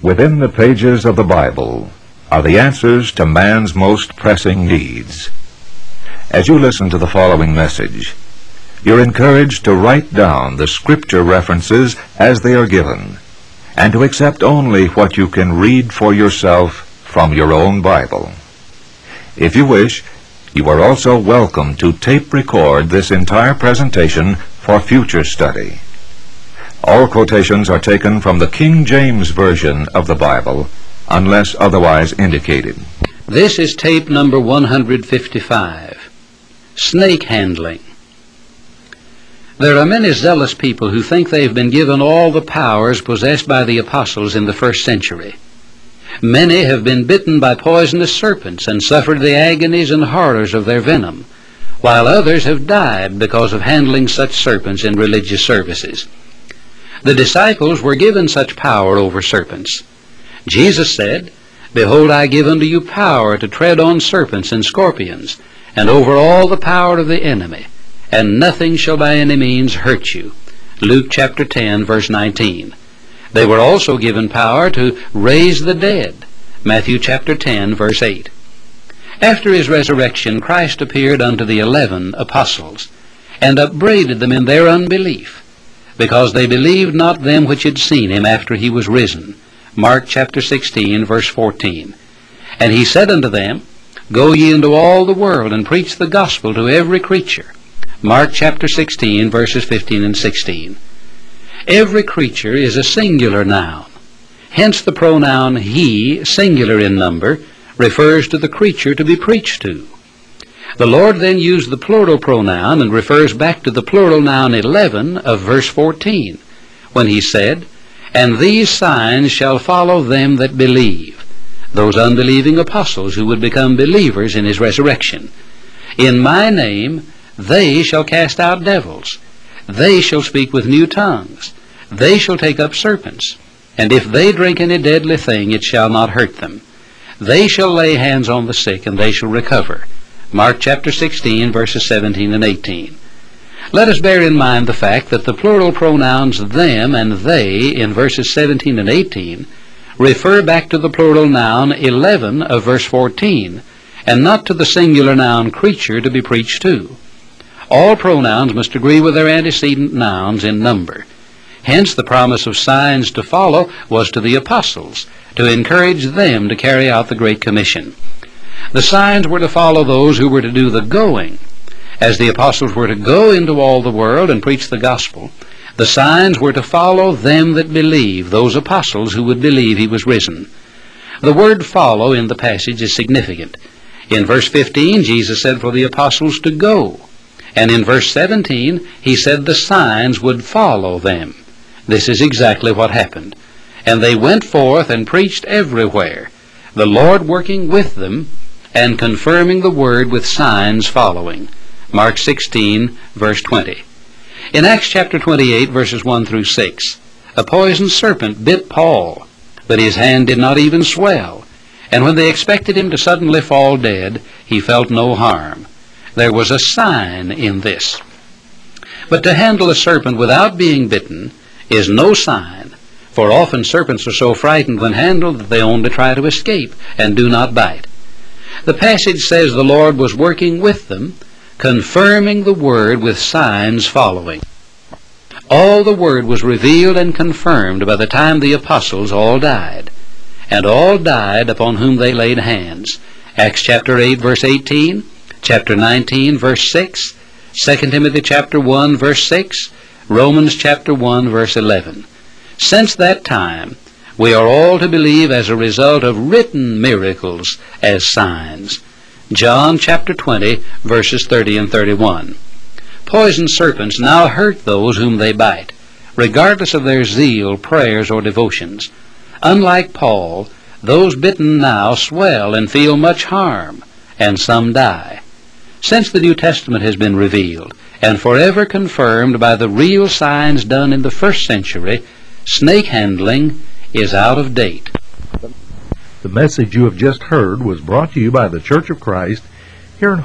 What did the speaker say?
Within the pages of the Bible are the answers to man's most pressing needs. As you listen to the following message, you're encouraged to write down the scripture references as they are given, and to accept only what you can read for yourself from your own Bible. If you wish, you are also welcome to tape record this entire presentation for future study. All quotations are taken from the King James Version of the Bible, unless otherwise indicated. This is tape number 155, Snake Handling. There are many zealous people who think they've been given all the powers possessed by the apostles in the first century. Many have been bitten by poisonous serpents and suffered the agonies and horrors of their venom, while others have died because of handling such serpents in religious services. The disciples were given such power over serpents. Jesus said, "Behold, I give unto you power to tread on serpents and scorpions, and over all the power of the enemy, and nothing shall by any means hurt you." Luke chapter 10, verse 19. They were also given power to raise the dead. Matthew chapter 10, verse 8. After his resurrection, Christ appeared unto the 11 apostles, and upbraided them in their unbelief, because they believed not them which had seen him after he was risen. Mark chapter 16, verse 14. And he said unto them, Go ye into all the world, and preach the gospel to every creature. Mark chapter 16, verses 15 and 16. Every creature is a singular noun. Hence the pronoun he, singular in number, refers to the creature to be preached to. The Lord then used the plural pronoun and refers back to the plural noun 11 of verse 14, when he said, And these signs shall follow them that believe, those unbelieving apostles who would become believers in his resurrection. In my name they shall cast out devils, they shall speak with new tongues, they shall take up serpents, and if they drink any deadly thing, it shall not hurt them. They shall lay hands on the sick, and they shall recover. Mark chapter 16, verses 17 and 18. Let us bear in mind the fact that the plural pronouns them and they in verses 17 and 18 refer back to the plural noun 11 of verse 14, and not to the singular noun creature to be preached to. All pronouns must agree with their antecedent nouns in number. Hence the promise of signs to follow was to the apostles, to encourage them to carry out the Great Commission. The signs were to follow those who were to do the going. As the apostles were to go into all the world and preach the gospel, the signs were to follow them that believe, those apostles who would believe he was risen. The word follow in the passage is significant. In verse 15, Jesus said for the apostles to go. And in verse 17, he said the signs would follow them. This is exactly what happened. And they went forth and preached everywhere, the Lord working with them and confirming the word with signs following. Mark 16, verse 20. In Acts chapter 28, verses 1 through 6, a poisoned serpent bit Paul, but his hand did not even swell, and when they expected him to suddenly fall dead, he felt no harm. There was a sign in this. But to handle a serpent without being bitten is no sign, for often serpents are so frightened when handled that they only try to escape and do not bite. The passage says the Lord was working with them, confirming the word with signs following. All the word was revealed and confirmed by the time the apostles all died, and all died upon whom they laid hands. Acts chapter 8, verse 18, chapter 19, verse 6, 2 Timothy chapter 1, verse 6, Romans chapter 1, verse 11. Since that time, we are all to believe as a result of written miracles as signs. John chapter 20, verses 30 and 31. Poisoned serpents now hurt those whom they bite, regardless of their zeal, prayers, or devotions. Unlike Paul, those bitten now swell and feel much harm, and some die. Since the New Testament has been revealed, and forever confirmed by the real signs done in the first century, snake handling is out of date. The message you have just heard was brought to you by the Church of Christ here in